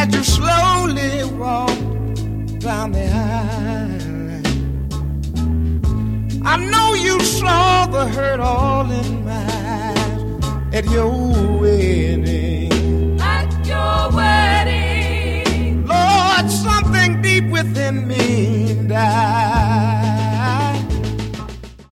as you slowly walk down the aisle. I know you saw the hurt all in my eyes at your wedding.